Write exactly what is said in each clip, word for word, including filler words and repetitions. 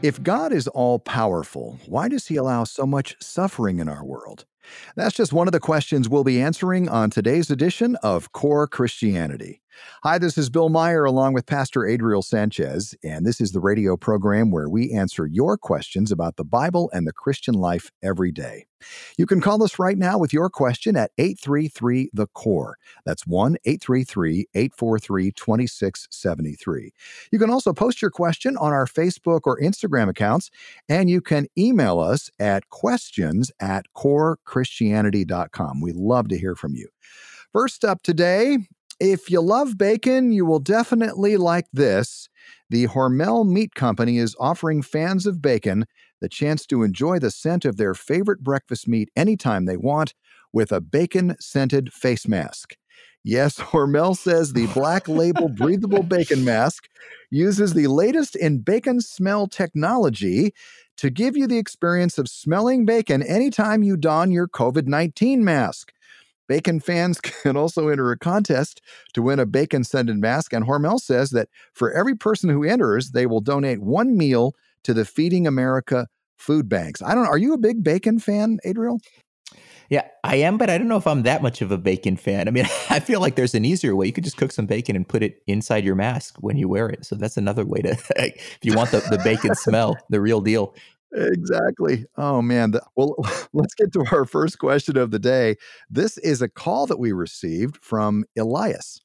If God is all powerful, why does he allow so much suffering in our world? That's just one of the questions we'll be answering on today's edition of Core Christianity. Hi, this is Bill Meyer along with Pastor Adriel Sanchez, and this is the radio program where we answer your questions about the Bible and the Christian life every day. You can call us right now with your question at eight three three, the core. That's one eight three three, eight four three, two six seven three. You can also post your question on our Facebook or Instagram accounts, and you can email us at questions at core christianity dot com. We love to hear from you. First up today, if you love bacon, you will definitely like this. The Hormel Meat Company is offering fans of bacon the chance to enjoy the scent of their favorite breakfast meat anytime they want with a bacon-scented face mask. Yes, Hormel says the Black Label Breathable Bacon Mask uses the latest in bacon smell technology to give you the experience of smelling bacon anytime you don your covid nineteen mask. Bacon fans can also enter a contest to win a bacon-scented mask, and Hormel says that for every person who enters, they will donate one meal to the Feeding America food banks. I don't know. Are you a big bacon fan, Adriel? Yeah, I am, but I don't know if I'm that much of a bacon fan. I mean, I feel like there's an easier way. You could just cook some bacon and put it inside your mask when you wear it. So that's another way to, if you want the, the bacon smell, the real deal. Exactly. Oh, man. The, well, let's get to our first question of the day. This is a call that we received from Elias.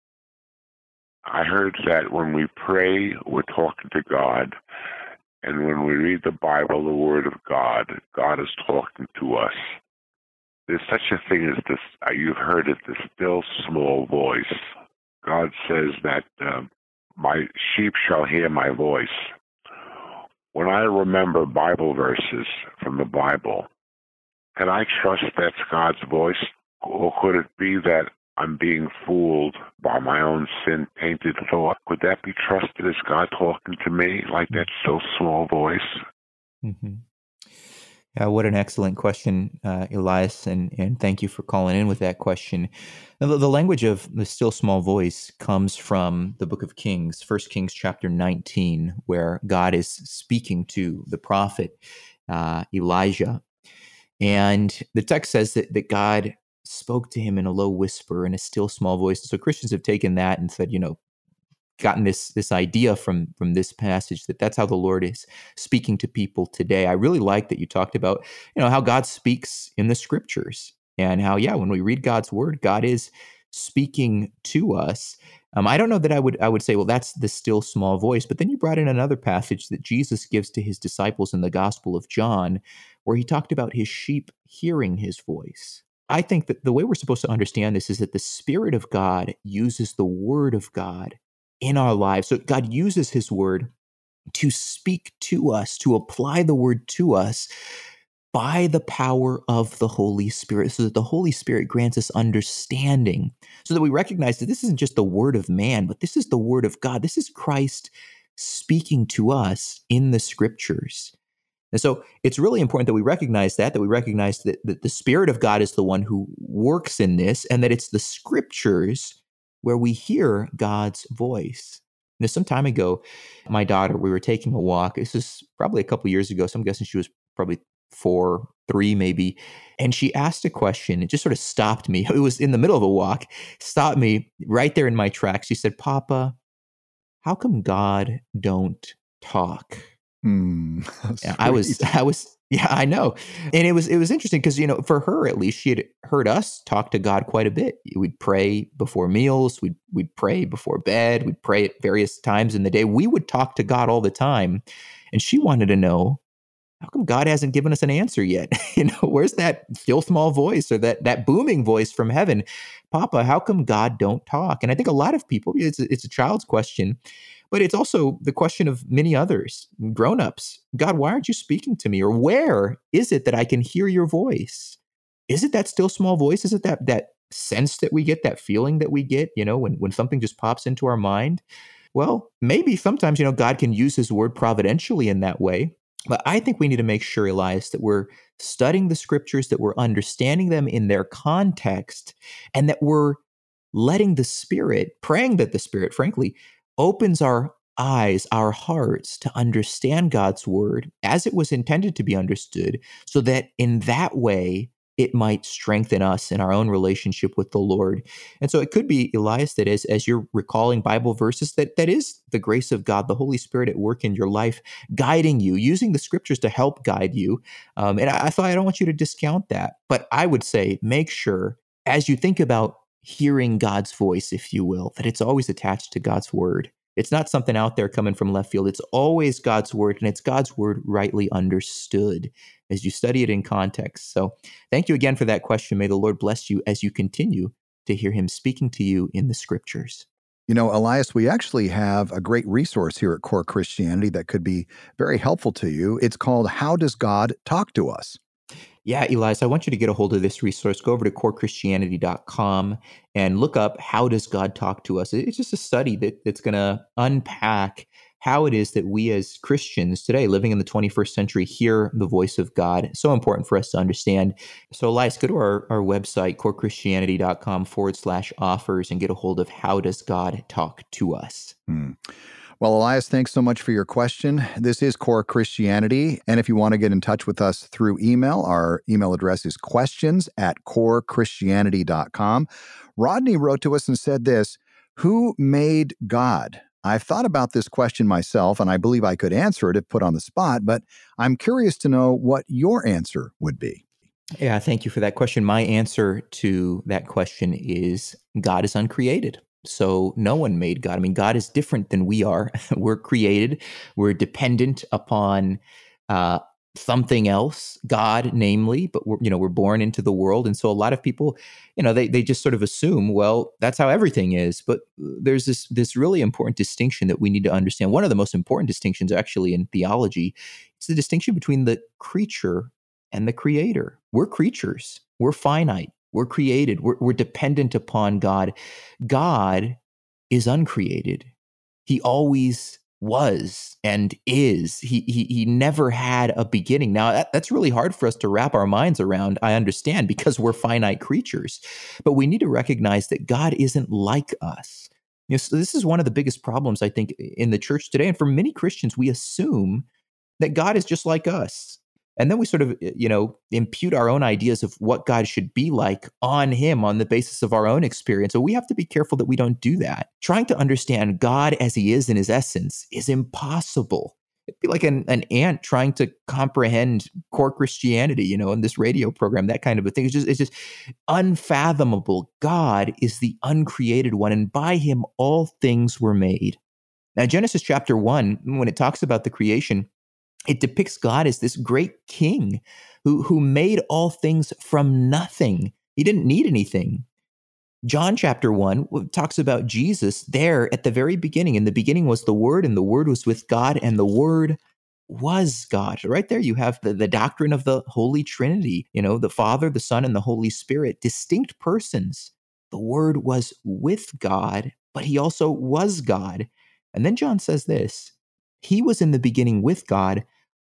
I heard that when we pray, we're talking to God. And when we read the Bible, the Word of God, God is talking to us. There's such a thing as this, uh, you've heard it, the still small voice. God says that uh, my sheep shall hear my voice. When I remember Bible verses from the Bible, can I trust that's God's voice? Or could it be that I'm being fooled by my own sin-tainted thought? Would that be trusted as God talking to me, like that still small voice? Mm-hmm. Yeah, what an excellent question, uh, Elias, and, and thank you for calling in with that question. Now, the, the language of the still small voice comes from the book of Kings, First Kings chapter nineteen, where God is speaking to the prophet uh, Elijah. And the text says that, that God spoke to him in a low whisper, in a still small voice. So Christians have taken that and said, you know, gotten this this idea from from this passage that that's how the Lord is speaking to people today. I really like that you talked about, you know, how God speaks in the scriptures and how, yeah, when we read God's word, God is speaking to us. Um, I don't know that I would I would say, well, that's the still small voice. But then you brought in another passage that Jesus gives to his disciples in the Gospel of John, where he talked about his sheep hearing his voice. I think that the way we're supposed to understand this is that the Spirit of God uses the Word of God in our lives. So God uses his word to speak to us, to apply the word to us by the power of the Holy Spirit, so that the Holy Spirit grants us understanding, so that we recognize that this isn't just the word of man, but this is the word of God. This is Christ speaking to us in the scriptures. And so it's really important that we recognize that, that we recognize that, that the Spirit of God is the one who works in this, and that it's the scriptures where we hear God's voice. Now, some time ago, my daughter, we were taking a walk. This is probably a couple years ago, so I'm guessing she was probably four, three maybe. And she asked a question. It just sort of stopped me. It was in the middle of a walk, stopped me right there in my tracks. She said, "Papa, how come God don't talk?" Hmm. Yeah, I was, I was, yeah, I know. And it was, it was interesting because, you know, for her, at least, she had heard us talk to God quite a bit. We'd pray before meals. We'd, we'd pray before bed. We'd pray at various times in the day. We would talk to God all the time. And she wanted to know, how come God hasn't given us an answer yet? You know, where's that still small voice or that, that booming voice from heaven? Papa, how come God don't talk? And I think a lot of people, it's a, it's a child's question, but it's also the question of many others, grown-ups. God, why aren't you speaking to me? Or where is it that I can hear your voice? Is it that still small voice? Is it that that sense that we get, that feeling that we get, you know, when, when something just pops into our mind? Well, maybe sometimes, you know, God can use his word providentially in that way. But I think we need to make sure, Elias, that we're studying the scriptures, that we're understanding them in their context, and that we're letting the Spirit, praying that the Spirit, frankly, opens our eyes, our hearts to understand God's word as it was intended to be understood, so that in that way it might strengthen us in our own relationship with the Lord. And so it could be, Elias, that as, as you're recalling Bible verses, that that is the grace of God, the Holy Spirit at work in your life, guiding you, using the scriptures to help guide you. Um, and I, I thought I don't want you to discount that. But I would say make sure, as you think about hearing God's voice, if you will, that it's always attached to God's word. It's not something out there coming from left field. It's always God's word, and it's God's word rightly understood as you study it in context. So thank you again for that question. May the Lord bless you as you continue to hear him speaking to you in the scriptures. You know, Elias, we actually have a great resource here at Core Christianity that could be very helpful to you. It's called How Does God Talk to Us? Yeah, Elias, I want you to get a hold of this resource. Go over to core christianity dot com and look up How Does God Talk to Us? It's just a study that, that's going to unpack how it is that we as Christians today, living in the twenty-first century, hear the voice of God. It's so important for us to understand. So, Elias, go to our, our website, core christianity dot com forward slash offers, and get a hold of How Does God Talk to Us? Hmm. Well, Elias, thanks so much for your question. This is Core Christianity. And if you want to get in touch with us through email, our email address is questions at core christianity dot com. Rodney wrote to us and said this: who made God? I've thought about this question myself, and I believe I could answer it if put on the spot, but I'm curious to know what your answer would be. Yeah, thank you for that question. My answer to that question is God is uncreated. So no one made God. I mean, God is different than we are. We're created. We're dependent upon uh, something else, God, namely. But we're, you know, we're born into the world, and so a lot of people, you know, they they just sort of assume, well, that's how everything is. But there's this this really important distinction that we need to understand. One of the most important distinctions, actually, in theology, is the distinction between the creature and the creator. We're creatures. We're finite. We're created. We're, we're dependent upon God. God is uncreated. He always was and is. He he, he never had a beginning. Now, that, that's really hard for us to wrap our minds around, I understand, because we're finite creatures. But we need to recognize that God isn't like us. You know, so this is one of the biggest problems, I think, in the church today. And for many Christians, we assume that God is just like us. And then we sort of, you know, impute our own ideas of what God should be like on him on the basis of our own experience. So we have to be careful that we don't do that. Trying to understand God as he is in his essence is impossible. It'd be like an, an ant trying to comprehend core Christianity, you know, in this radio program, that kind of a thing. It's just, it's just unfathomable. God is the uncreated one, and by him all things were made. Now, Genesis chapter one, when it talks about the creation, it depicts God as this great king who, who made all things from nothing. He didn't need anything. John chapter one talks about Jesus there at the very beginning. In the beginning was the Word, and the Word was with God, and the Word was God. Right there you have the, the doctrine of the Holy Trinity, you know, the Father, the Son, and the Holy Spirit, distinct persons. The Word was with God, but he also was God. And then John says this: he was in the beginning with God.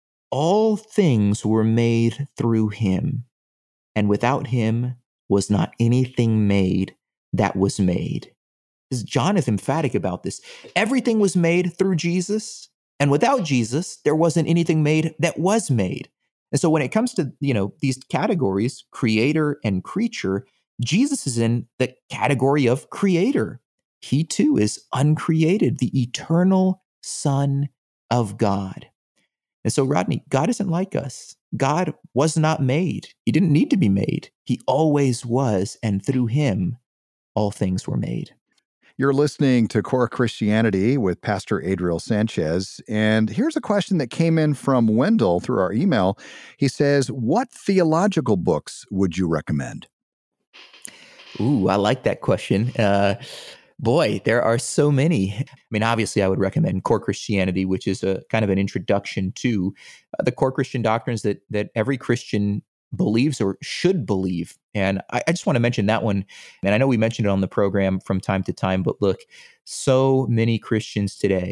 All things were made through him, and without him was not anything made that was made. John is emphatic about this. Everything was made through Jesus, and without Jesus, there wasn't anything made that was made. And so when it comes to, you know, these categories, creator and creature, Jesus is in the category of creator. He too is uncreated, the eternal Son of God. And so, Rodney, God isn't like us. God was not made. He didn't need to be made. He always was, and through him, all things were made. You're listening to Core Christianity with Pastor Adriel Sanchez. And here's a question that came in from Wendell through our email. He says, what theological books would you recommend? Ooh, I like that question. Uh, boy, there are so many. I mean, obviously, I would recommend Core Christianity, which is a kind of an introduction to uh, the core Christian doctrines that that every Christian believes or should believe. And I, I just want to mention that one. And I know we mentioned it on the program from time to time, but look, so many Christians today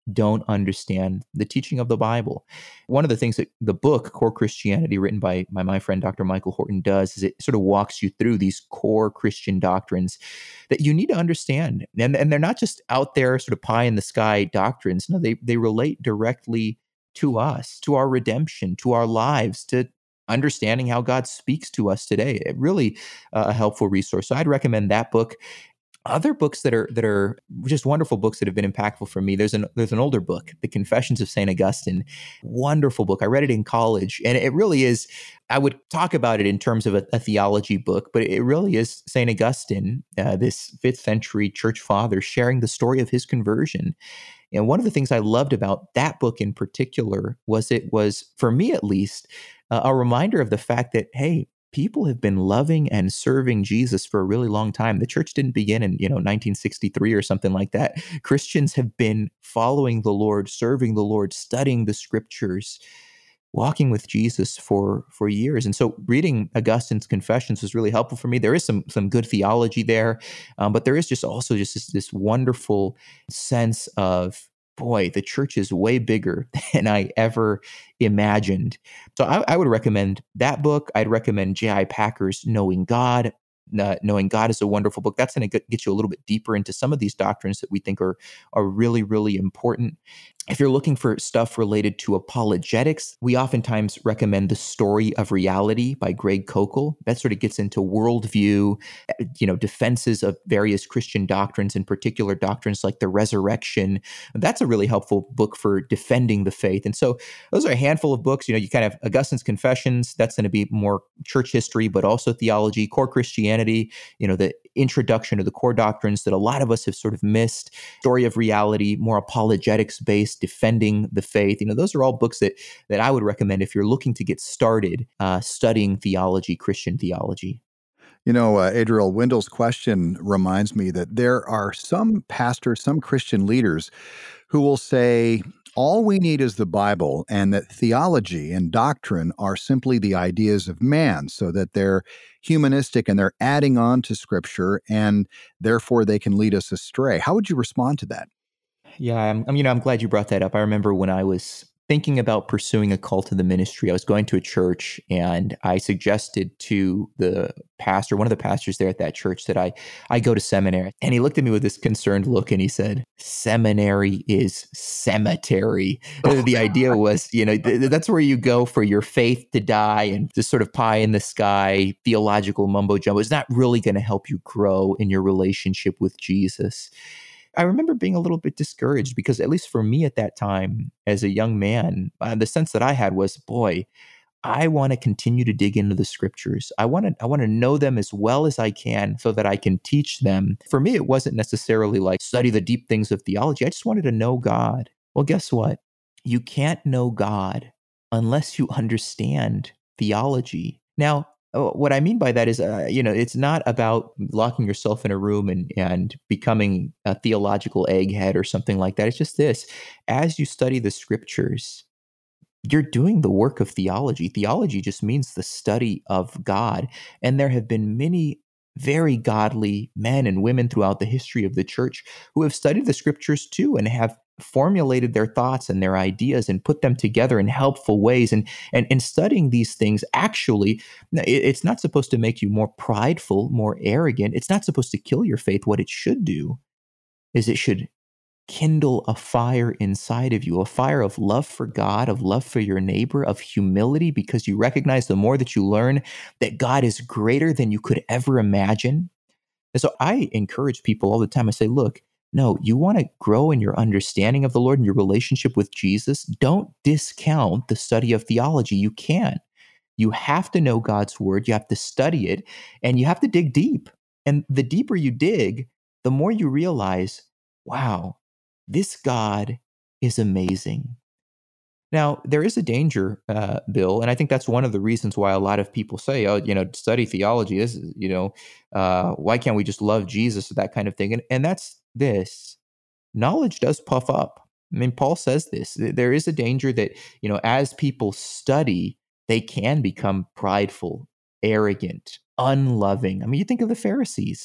don't understand the teaching of the Bible. One of the things that the book, Core Christianity, written by, by my friend Doctor Michael Horton, does is it sort of walks you through these core Christian doctrines that you need to understand. And, and they're not just out there sort of pie in the sky doctrines. No, they, they relate directly to us, to our redemption, to our lives, to understanding how God speaks to us today. It really uh, a helpful resource. So I'd recommend that book. Other books that are that are just wonderful books that have been impactful for me. There's an there's an older book, The Confessions of Saint Augustine. Wonderful book. I read it in college, and it really is. I would talk about it in terms of a, a theology book, but it really is Saint Augustine, uh, this fifth century church father, sharing the story of his conversion. And one of the things I loved about that book in particular was it was, for me at least, uh, a reminder of the fact that, hey, people have been loving and serving Jesus for a really long time. The church didn't begin in, you know, nineteen sixty-three or something like that. Christians have been following the Lord, serving the Lord, studying the scriptures, walking with Jesus for for years. And so reading Augustine's Confessions was really helpful for me. There is some some good theology there, um, but there is just also just this, this wonderful sense of, boy, the church is way bigger than I ever imagined. So I, I would recommend that book. I'd recommend J I Packer's Knowing God. Uh, Knowing God is a wonderful book. That's going to get you a little bit deeper into some of these doctrines that we think are, are really, really important. If you're looking for stuff related to apologetics, we oftentimes recommend The Story of Reality by Greg Koukl. That sort of gets into worldview, you know, defenses of various Christian doctrines, in particular doctrines like the resurrection. That's a really helpful book for defending the faith. And so those are a handful of books. You know, you kind of Augustine's Confessions, that's going to be more church history, but also theology. Core Christianity, you know, the introduction to the core doctrines that a lot of us have sort of missed. Story of Reality, more apologetics based, defending the faith. You know, those are all books that that I would recommend if you're looking to get started uh, studying theology, Christian theology. You know, uh, Adriel, Wendell's question reminds me that there are some pastors, some Christian leaders who will say, all we need is the Bible, and that theology and doctrine are simply the ideas of man, so that they're humanistic and they're adding on to Scripture, and therefore they can lead us astray. How would you respond to that? Yeah, I'm, I'm, you know, I'm glad you brought that up. I remember when I was thinking about pursuing a call to the ministry, I was going to a church, and I suggested to the pastor, one of the pastors there at that church, that I, I go to seminary. And he looked at me with this concerned look and he said, seminary is cemetery. Oh, the idea was, you know, th- that's where you go for your faith to die, and this sort of pie in the sky theological mumbo jumbo is not really going to help you grow in your relationship with Jesus. I remember being a little bit discouraged because, at least for me at that time, as a young man, uh, the sense that I had was, boy, I want to continue to dig into the scriptures. I want to I want to know them as well as I can so that I can teach them. For me, it wasn't necessarily like study the deep things of theology. I just wanted to know God. Well, guess what? You can't know God unless you understand theology. Now, what I mean by that is, uh, you know, it's not about locking yourself in a room and, and becoming a theological egghead or something like that. It's just this: as you study the scriptures, you're doing the work of theology. Theology just means the study of God. And there have been many very godly men and women throughout the history of the church who have studied the scriptures too and have formulated their thoughts and their ideas and put them together in helpful ways. And and, and studying these things, actually, it's not supposed to make you more prideful, more arrogant. It's not supposed to kill your faith. What it should do is it should kindle a fire inside of you, a fire of love for God, of love for your neighbor, of humility, because you recognize the more that you learn that God is greater than you could ever imagine. And so I encourage people all the time. I say, look, no, you want to grow in your understanding of the Lord and your relationship with Jesus. Don't discount the study of theology. You can't. You have to know God's word. You have to study it, and you have to dig deep. And the deeper you dig, the more you realize, wow, this God is amazing. Now, there is a danger, uh, Bill, and I think that's one of the reasons why a lot of people say, oh, you know, study theology. This is, you know, uh, why can't we just love Jesus or that kind of thing? And, and that's this. Knowledge does puff up. I mean, Paul says this. There is a danger that, you know, as people study, they can become prideful, arrogant, unloving. I mean, you think of the Pharisees.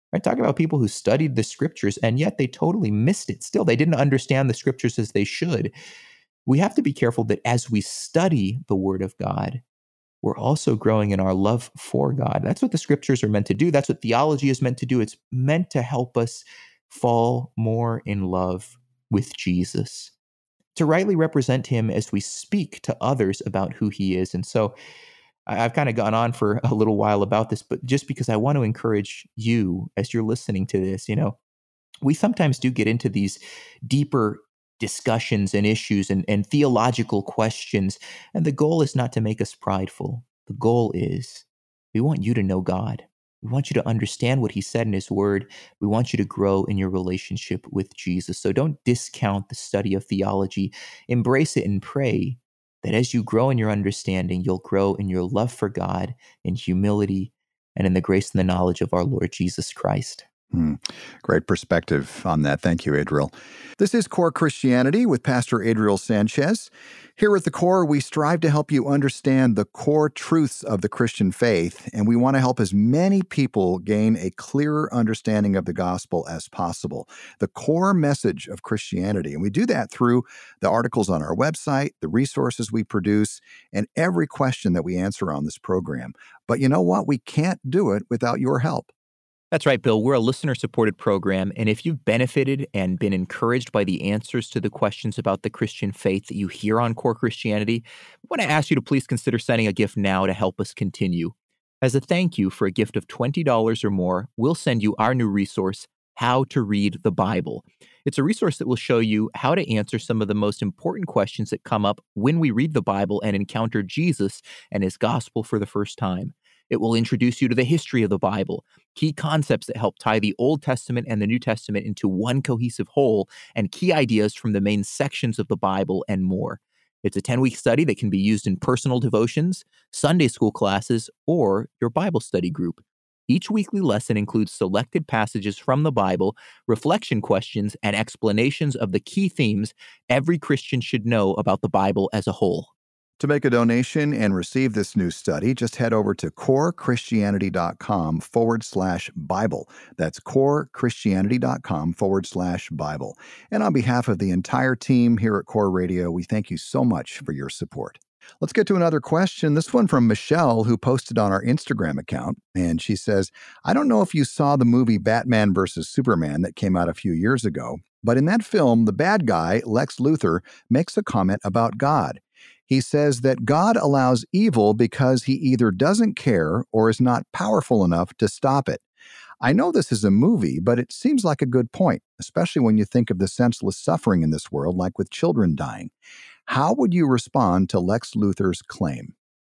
Right? Talk about people who studied the scriptures and yet they totally missed it. Still, they didn't understand the scriptures as they should. We have to be careful that as we study the Word of God, we're also growing in our love for God. That's what the scriptures are meant to do. That's what theology is meant to do. It's meant to help us fall more in love with Jesus, to rightly represent him as we speak to others about who he is. And so I- I've kind of gone on for a little while about this, but just because I want to encourage you as you're listening to this, you know, we sometimes do get into these deeper discussions and issues and, and theological questions. And the goal is not to make us prideful. The goal is we want you to know God. We want you to understand what he said in his word. We want you to grow in your relationship with Jesus. So don't discount the study of theology. Embrace it and pray that as you grow in your understanding, you'll grow in your love for God, in humility, and in the grace and the knowledge of our Lord Jesus Christ. Hmm. Great perspective on that. Thank you, Adriel. This is Core Christianity with Pastor Adriel Sanchez. Here at the Core, we strive to help you understand the core truths of the Christian faith, and we want to help as many people gain a clearer understanding of the gospel as possible, the core message of Christianity. And we do that through the articles on our website, the resources we produce, and every question that we answer on this program. But you know what? We can't do it without your help. That's right, Bill. We're a listener-supported program, and if you've benefited and been encouraged by the answers to the questions about the Christian faith that you hear on Core Christianity, I want to ask you to please consider sending a gift now to help us continue. As a thank you for a gift of twenty dollars or more, we'll send you our new resource, How to Read the Bible. It's a resource that will show you how to answer some of the most important questions that come up when we read the Bible and encounter Jesus and his gospel for the first time. It will introduce you to the history of the Bible, key concepts that help tie the Old Testament and the New Testament into one cohesive whole, and key ideas from the main sections of the Bible, and more. It's a ten-week study that can be used in personal devotions, Sunday school classes, or your Bible study group. Each weekly lesson includes selected passages from the Bible, reflection questions, and explanations of the key themes every Christian should know about the Bible as a whole. To make a donation and receive this new study, just head over to corechristianity.com forward slash Bible. That's corechristianity.com forward slash Bible. And on behalf of the entire team here at Core Radio, we thank you so much for your support. Let's get to another question. This one from Michelle, who posted on our Instagram account. And she says, I don't know if you saw the movie Batman versus Superman that came out a few years ago, but in that film, the bad guy, Lex Luthor, makes a comment about God. He says that God allows evil because he either doesn't care or is not powerful enough to stop it. I know this is a movie, but it seems like a good point, especially when you think of the senseless suffering in this world, like with children dying. How would you respond to Lex Luthor's claim?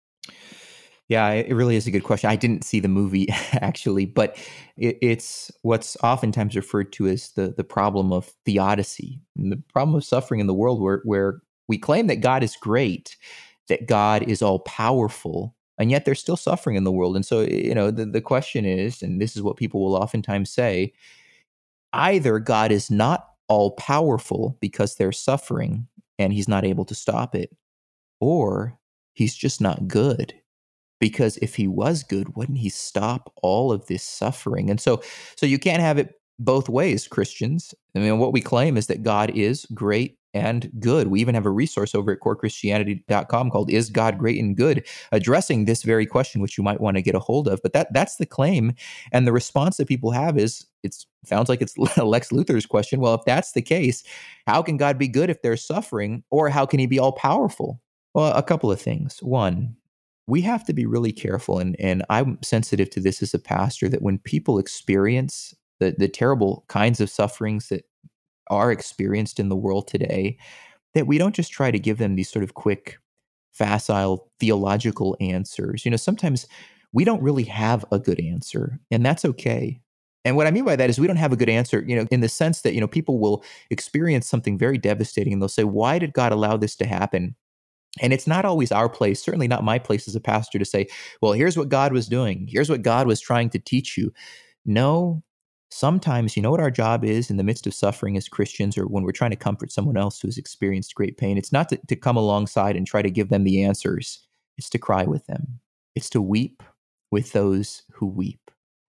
Yeah, it really is a good question. I didn't see the movie, actually, but it, it's what's oftentimes referred to as the, the problem of theodicy, and the problem of suffering in the world where, where we claim that God is great, that God is all-powerful, and yet there's still suffering in the world. And so, you know, the, the question is, and this is what people will oftentimes say, either God is not all-powerful because there's suffering and he's not able to stop it, or he's just not good. Because if he was good, wouldn't he stop all of this suffering? And so, so you can't have it both ways, Christians. I mean, what we claim is that God is great and good. We even have a resource over at core christianity dot com called Is God Great and Good, addressing this very question, which you might want to get a hold of. But that that's the claim. And the response that people have is, it sounds like it's Lex Luthor's question. Well, if that's the case, how can God be good if there's suffering? Or how can he be all powerful? Well, a couple of things. One, we have to be really careful, and, and I'm sensitive to this as a pastor, that when people experience the, the terrible kinds of sufferings that are experienced in the world today, that we don't just try to give them these sort of quick, facile, theological answers. You know, sometimes we don't really have a good answer, and that's okay. And what I mean by that is we don't have a good answer, you know, in the sense that, you know, people will experience something very devastating, and they'll say, why did God allow this to happen? And it's not always our place, certainly not my place as a pastor, to say, well, here's what God was doing. Here's what God was trying to teach you. No, sometimes, you know what our job is in the midst of suffering as Christians, or when we're trying to comfort someone else who's experienced great pain? It's not to, to come alongside and try to give them the answers. It's to cry with them. It's to weep with those who weep.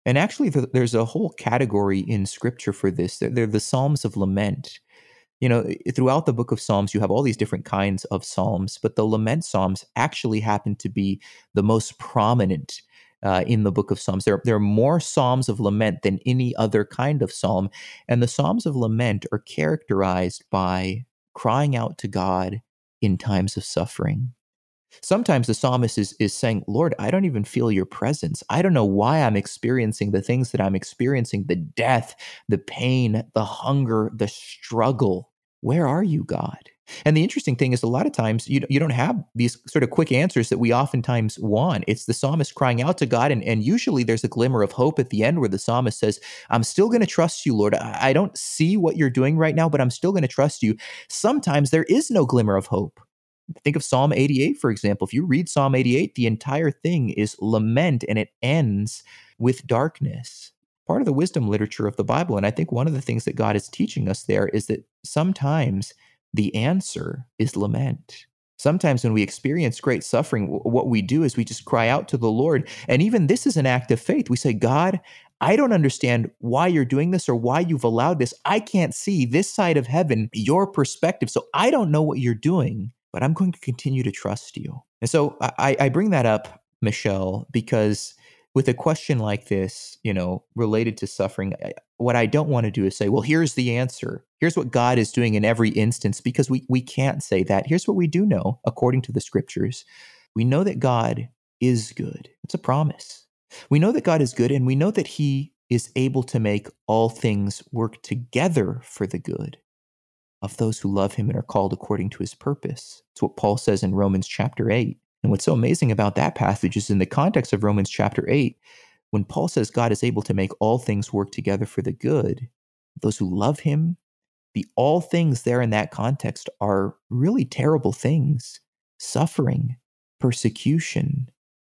And actually, th- there's a whole category in Scripture for this. They're, they're the Psalms of Lament. You know, throughout the book of Psalms, you have all these different kinds of Psalms, but the lament Psalms actually happen to be the most prominent uh, in the book of Psalms. There, there are more Psalms of lament than any other kind of Psalm. And the Psalms of lament are characterized by crying out to God in times of suffering. Sometimes the psalmist is, is saying, Lord, I don't even feel your presence. I don't know why I'm experiencing the things that I'm experiencing, the death, the pain, the hunger, the struggle. Where are you, God? And the interesting thing is a lot of times you, you don't have these sort of quick answers that we oftentimes want. It's the psalmist crying out to God, and, and usually there's a glimmer of hope at the end where the psalmist says, I'm still going to trust you, Lord. I, I don't see what you're doing right now, but I'm still going to trust you. Sometimes there is no glimmer of hope. Think of Psalm eighty-eight, for example. If you read Psalm eighty-eight, the entire thing is lament and it ends with darkness. Part of the wisdom literature of the Bible, and I think one of the things that God is teaching us there is that sometimes the answer is lament. Sometimes when we experience great suffering, what we do is we just cry out to the Lord. And even this is an act of faith. We say, God, I don't understand why you're doing this or why you've allowed this. I can't see this side of heaven, your perspective. So I don't know what you're doing, but I'm going to continue to trust you. And so I, I bring that up, Michelle, because with a question like this, you know, related to suffering, what I don't want to do is say, well, here's the answer. Here's what God is doing in every instance, because we, we can't say that. Here's what we do know, according to the scriptures. We know that God is good. It's a promise. We know that God is good, and we know that he is able to make all things work together for the good of those who love him and are called according to his purpose. It's what Paul says in Romans chapter eight. And what's so amazing about that passage is in the context of Romans chapter eight, when Paul says God is able to make all things work together for the good, those who love him, the all things there in that context are really terrible things: suffering, persecution,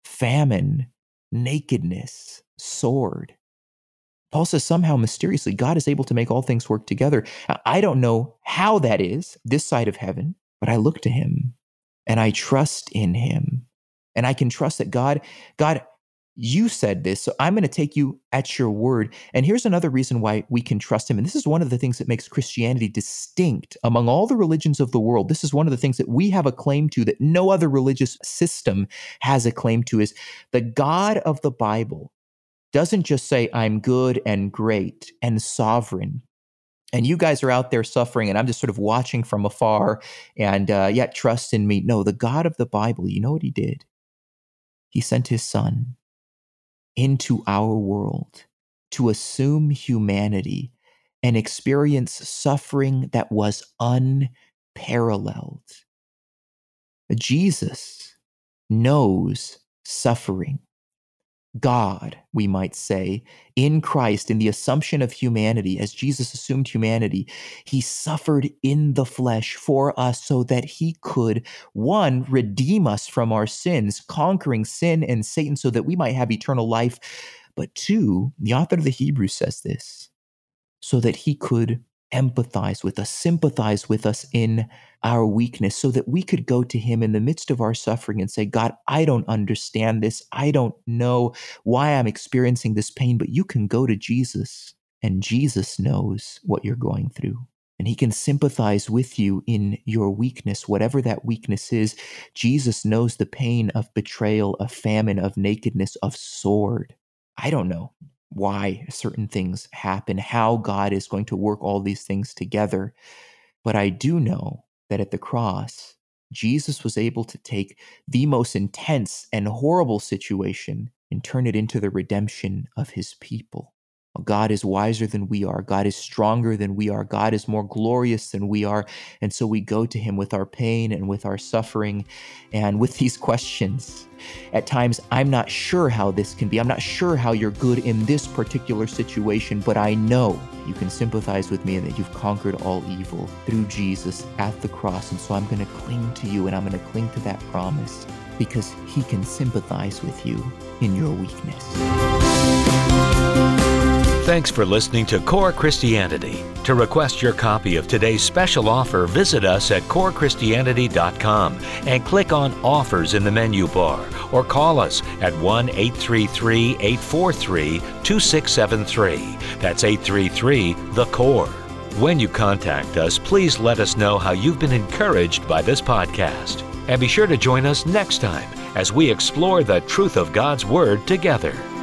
famine, nakedness, sword. Paul says somehow mysteriously God is able to make all things work together. I don't know how that is this side of heaven, but I look to him and I trust in him. And I can trust that God, God, you said this, so I'm going to take you at your word. And here's another reason why we can trust him. And this is one of the things that makes Christianity distinct among all the religions of the world. This is one of the things that we have a claim to that no other religious system has a claim to, is the God of the Bible doesn't just say, I'm good and great and sovereign, and you guys are out there suffering, and I'm just sort of watching from afar, and uh, yet trust in me. No, the God of the Bible, you know what he did? He sent his son into our world to assume humanity and experience suffering that was unparalleled. Jesus knows suffering. God, we might say, in Christ, in the assumption of humanity, as Jesus assumed humanity, he suffered in the flesh for us so that he could, one, redeem us from our sins, conquering sin and Satan so that we might have eternal life. But two, the author of the Hebrews says this, so that he could empathize with us, sympathize with us in our weakness, so that we could go to him in the midst of our suffering and say, God, I don't understand this. I don't know why I'm experiencing this pain, but you can go to Jesus, and Jesus knows what you're going through. And he can sympathize with you in your weakness, whatever that weakness is. Jesus knows the pain of betrayal, of famine, of nakedness, of sword. I don't know why certain things happen, how God is going to work all these things together. But I do know that at the cross, Jesus was able to take the most intense and horrible situation and turn it into the redemption of his people. God is wiser than we are. God is stronger than we are. God is more glorious than we are. And so we go to him with our pain and with our suffering and with these questions. At times, I'm not sure how this can be. I'm not sure how you're good in this particular situation, but I know you can sympathize with me and that you've conquered all evil through Jesus at the cross. And so I'm going to cling to you, and I'm going to cling to that promise because he can sympathize with you in your weakness. Thanks for listening to Core Christianity. To request your copy of today's special offer, visit us at core christianity dot com and click on Offers in the menu bar, or call us at one eight three three, eight four three, two six seven three. That's eight three three, the core. When you contact us, please let us know how you've been encouraged by this podcast. And be sure to join us next time as we explore the truth of God's Word together.